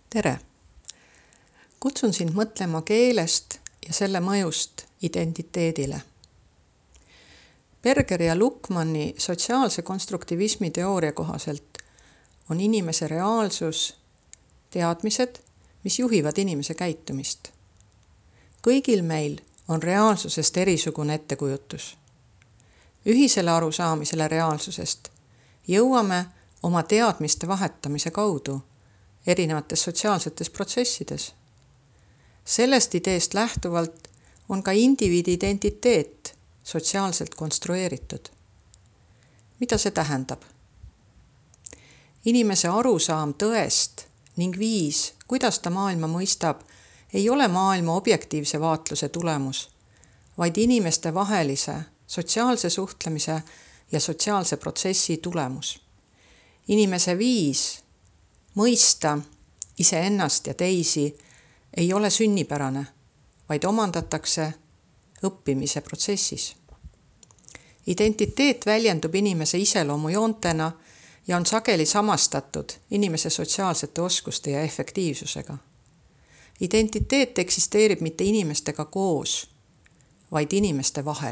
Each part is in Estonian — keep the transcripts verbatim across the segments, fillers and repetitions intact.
Tere! Kutsun sind mõtlema keelest ja selle mõjust identiteedile. Berger ja Luckmanni sotsiaalse konstruktivismi teooria kohaselt on inimese reaalsus teadmised, mis juhivad inimese käitumist. Kõigil meil on reaalsusest erisugune ettekujutus. Ühisele arusaamisele reaalsusest jõuame oma teadmiste vahetamise kaudu erinevates sotsiaalsetes protsessides. Sellest ideest lähtuvalt on ka indiviidi identiteet sotsiaalselt konstrueeritud. Mida see tähendab? Inimese arusaam tõest ning viis, kuidas ta maailma mõistab, ei ole maailma objektiivse vaatluse tulemus, vaid inimeste vahelise sotsiaalse suhtlemise ja sotsiaalse protsessi tulemus. Inimese viis mõista iseennast ja teisi ei ole sünnipärane, vaid omandatakse õppimise protsessis. Identiteet väljendub inimese iseloomu joontena ja on sageli samastatud inimese sotsiaalsete oskuste ja efektiivsusega. Identiteet eksisteerib mitte inimestega koos, vaid inimeste vahel.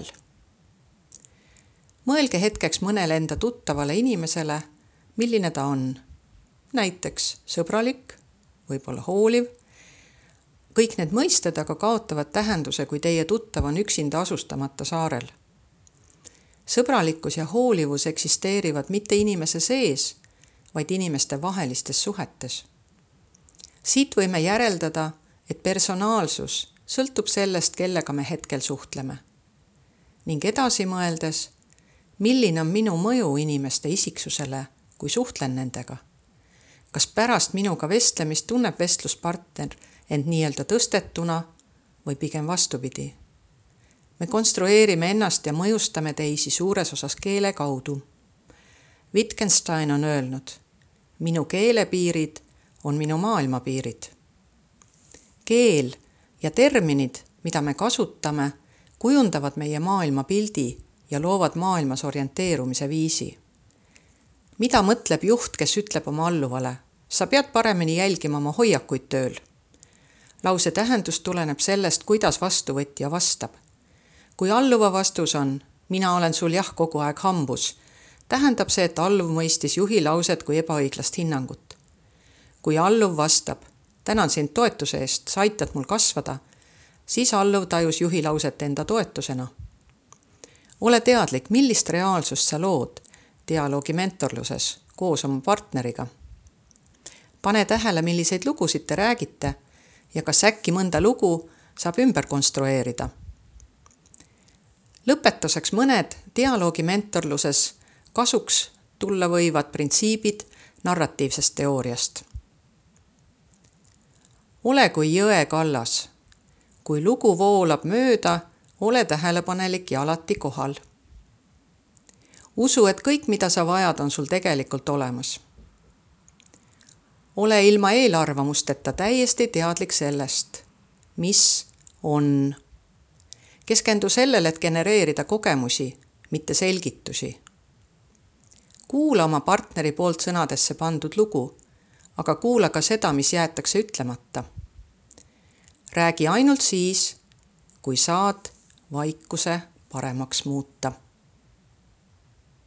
Mõelge hetkeks mõnele enda tuttavale inimesele, milline ta on. Näiteks sõbralik, võib-olla hooliv. Kõik need mõisted aga kaotavad tähenduse, kui teie tuttav on üksinda asustamata saarel. Sõbralikkus ja hoolivus eksisteerivad mitte inimese sees, vaid inimeste vahelistes suhetes. Siit võime järeldada, et personaalsus sõltub sellest, kellega me hetkel suhtleme. Ning edasi mõeldes, milline on minu mõju inimeste isiksusele, kui suhtlen nendega? Kas pärast minuga vestlemist tunneb vestluspartner end nii-öelda tõstetuna või pigem vastupidi? Me konstrueerime ennast ja mõjustame teisi suures osas keele kaudu. Wittgenstein on öelnud, minu keelepiirid on minu maailmapiirid. Keel ja terminid, mida me kasutame, kujundavad meie maailmapildi ja loovad maailmas orienteerumise viisi. Mida mõtleb juht, kes ütleb oma alluvale? Sa pead paremini jälgima oma hoiakuid tööl. Lause tähendus tuleneb sellest, kuidas vastuvõtja vastab. Kui alluva vastus on, mina olen sul jah kogu aeg hambus, tähendab see, et alluv mõistis juhi lauset kui ebaõiglast hinnangut. Kui alluv vastab, tänan sind toetuse eest, sa aitad mul kasvada, siis alluv tajus juhi lauset enda toetusena. Ole teadlik, millist reaalsust sa lood dialoogi mentorluses koos oma partneriga. Pane tähele, milliseid lugusid te räägite ja kas äkki mõnda lugu saab ümber konstrueerida. Lõpetuseks mõned dialoogi mentorluses kasuks tulla võivad printsiibid narratiivsest teooriast. Ole kui jõe kallas. Kui lugu voolab mööda, ole tähelepanelik ja alati kohal. Usu, et kõik, mida sa vajad, on sul tegelikult olemas. Ole ilma eelarvamusteta täiesti teadlik sellest, mis on. Keskendu sellele, et genereerida kogemusi, mitte selgitusi. Kuula oma partneri poolt sõnadesse pandud lugu, aga kuula ka seda, mis jäetakse ütlemata. Räägi ainult siis, kui saad vaikuse paremaks muuta.